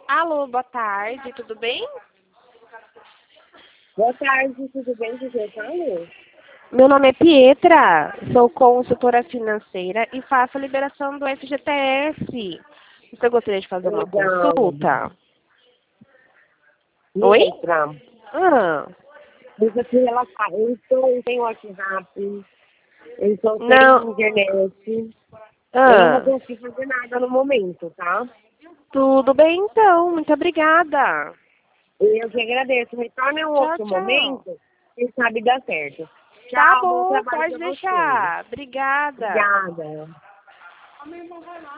Alô, boa tarde, tudo bem? Boa tarde, tudo bem com você, Paulo? Meu nome é Pietra, sou consultora financeira e faço a liberação do FGTS. Você gostaria de fazer uma Legal. consulta? Oi? Letra. Ah, Deixa eu te relatar. Eu estou sem WhatsApp, eu estou sem não. internet. Eu não vou Ah, conseguir fazer nada no momento, tá? tudo bem então, muito obrigada. Eu que agradeço. Retorne em um Tchau, outro tchau. momento, quem sabe dá certo. Tá Tchau, bom bom, trabalho pode para você. deixar. Obrigada. Obrigada.